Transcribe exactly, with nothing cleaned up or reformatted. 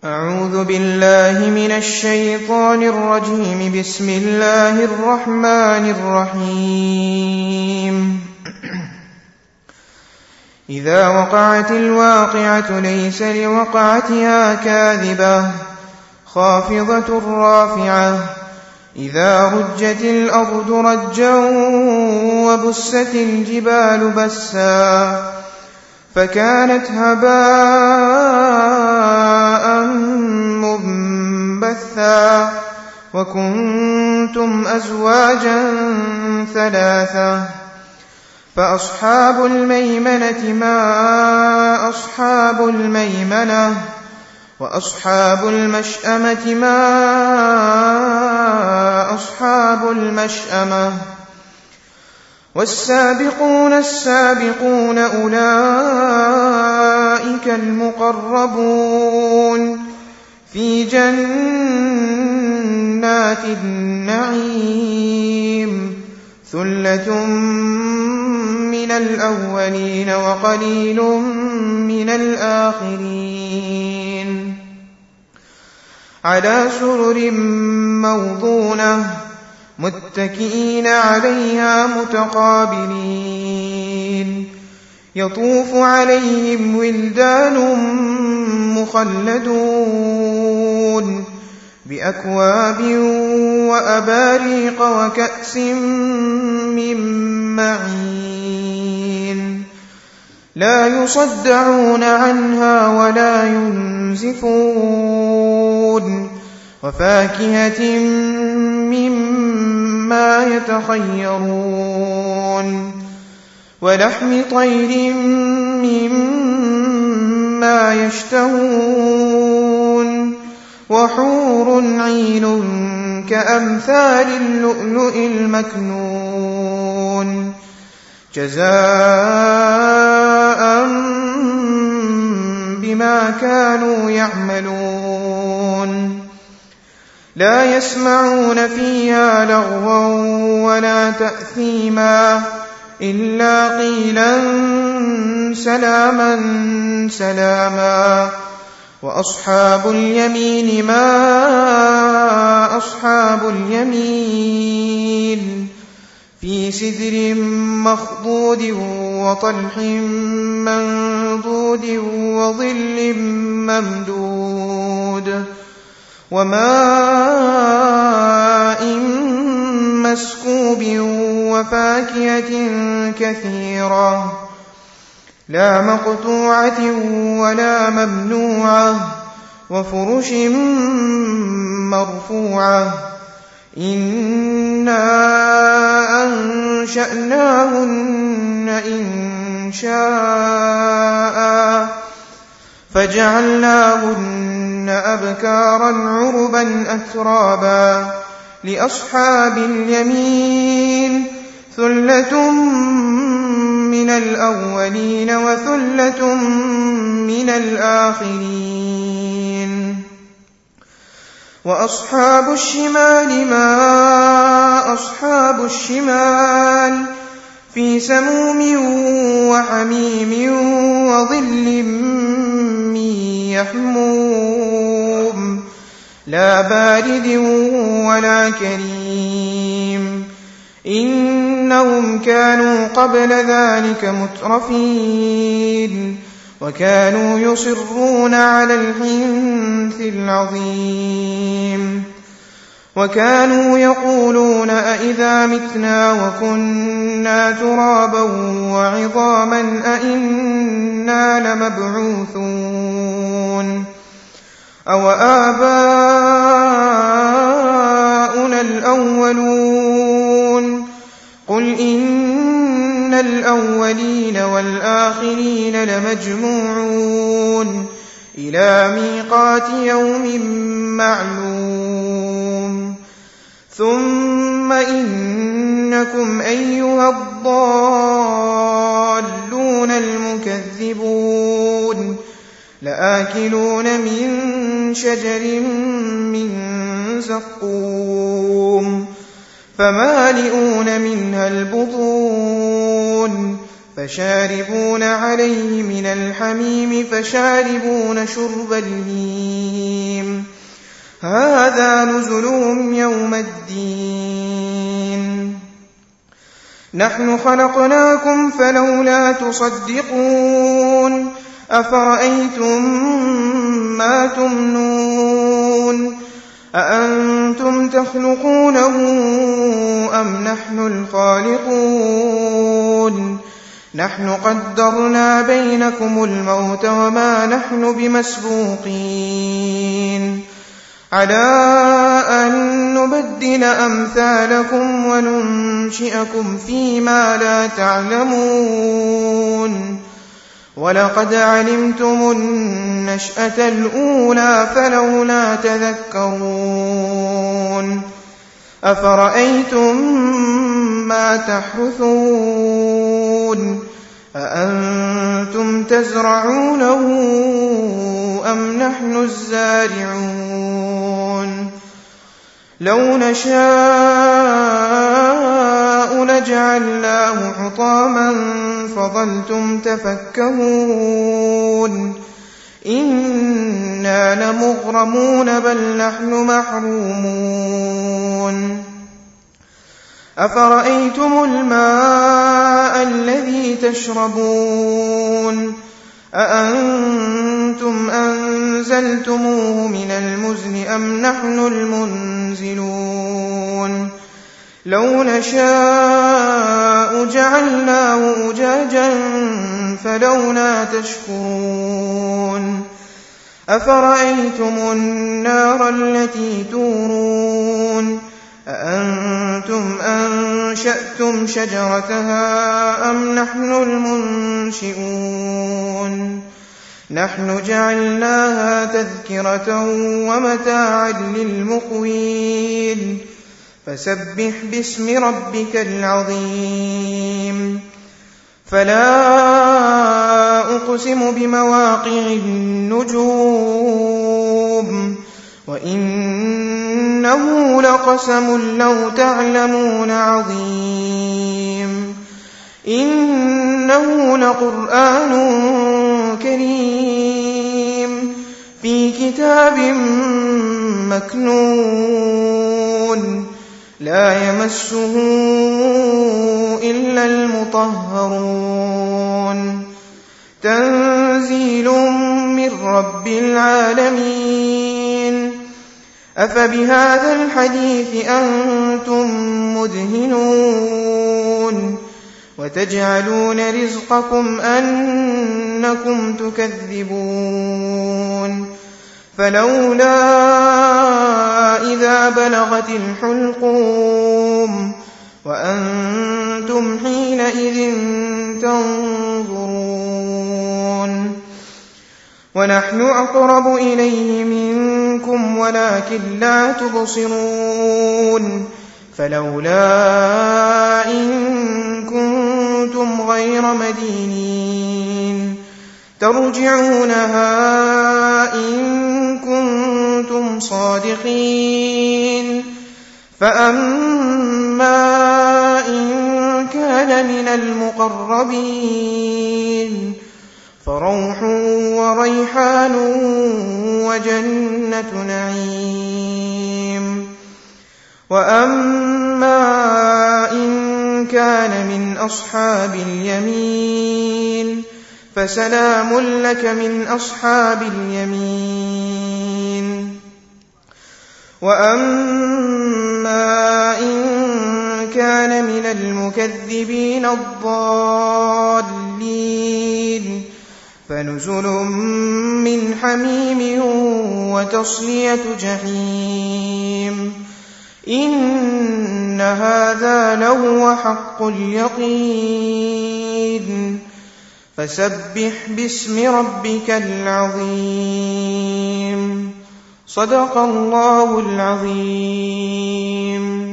أعوذ بالله من الشيطان الرجيم. بسم الله الرحمن الرحيم. إذا وقعت الواقعة ليس لوقعتها كاذبة خافضة رافعة إذا رجت الأرض رجا وبست الجبال بسا فكانت هباء منبثا وكنتم أزواجا ثلاثة فأصحاب الميمنة ما أصحاب الميمنة وأصحاب المشأمة ما أصحاب المشأمة والسابقون السابقون أولئك المقربون في جنات النعيم ثلة من الأولين وقليل من الآخرين على سرر موضونة متكئين عليها متقابلين يطوف عليهم ولدان مخلدون بأكواب وأباريق وكأس من معين لا يصدعون عنها ولا ينزفون وفاكهة مما يتخيرون ولحم طير مما يشتهون وحور عين كأمثال اللؤلؤ المكنون جزاء بما كانوا يعملون لا يسمعون فيها لغوا ولا تأثيما إلا قيلا سلاما سلاما وأصحاب اليمين ما أصحاب اليمين في سدر مخضود وطلح منضود وظل ممدود وماء مسكوب وفاكهة كثيرة لا مقطوعة ولا ممنوعة وفرش مرفوعة إنا أنشأناهن إنشاء فجعلناهن أبكارا عربا أترابا لأصحاب اليمين ثلة من الأولين وثلة من الآخرين وأصحاب الشمال ما أصحاب الشمال في سموم وحميم وظل من يحموم لا بارد ولا كريم إنهم كانوا قبل ذلك مترفين وكانوا يصرون على الحنث العظيم وكانوا يقولون أئذا متنا وكنا ترابا وعظاما أئنا لمبعوثون أو آباؤنا الأولون قل إن الأولين والآخرين لمجموعون إلى ميقات يوم معلوم ثم إنكم أيها الضالون المكذبون لآكلون من شجر من زقوم فمالئون منها البطون فشاربون عليه من الحميم فشاربون شرب الهيم هذا نزلهم يوم الدين نحن خلقناكم فلولا تصدقون أفرأيتم ما تمنون أأنتم تخلقونه أم نحن الخالقون نحن قدرنا بينكم الموت وما نحن بمسبوقين على أن نبدل أمثالكم وننشئكم فيما لا تعلمون ولقد علمتم النشأة الأولى فلولا تذكرون أفرأيتم ما تحرثون أأنتم تزرعونه أم نحن الزارعون لو نشاء لجعلناه حطاما فظلتم تفكهون إنا لمغرمون بل نحن محرومون أفرأيتم الماء الذي تشربون أأنتم أنزلتموه من المزن أم نحن المنزلون لو نشاء جعلناه أجاجا فلولا تشكرون أفرأيتم النار التي تورون أأنتم أنشأتم شجرتها أم نحن المنشئون نحن جعلناها تذكرة ومتاعا للمقوين فسبح باسم ربك العظيم فلا أقسم بمواقع النجوم وإنه لقسم لو تعلمون عظيم إنه لقرآن كريم في كتاب مكنون لا يمسه إلا المطهرون تنزيل من رب العالمين أفبهذا الحديث أنتم مدهنون وتجعلون رزقكم أنكم تكذبون فلولا إذا بلغت الحلقوم وأنتم حينئذ تنظرون ونحن أقرب إليه منكم ولكن لا تبصرون فلولا إن كنتم غير مدينين ترجعونها إن كنتم صادقين فأما إن كان من المقربين فروح وريحان وجنة نعيم وأما إن كان من أصحاب اليمين فسلام لك من أصحاب اليمين وأما إن كان من المكذبين الضالين فنزل من حميم وتصلية جحيم إن هذا لهو حق اليقين فسبح باسم ربك العظيم صدق الله العظيم.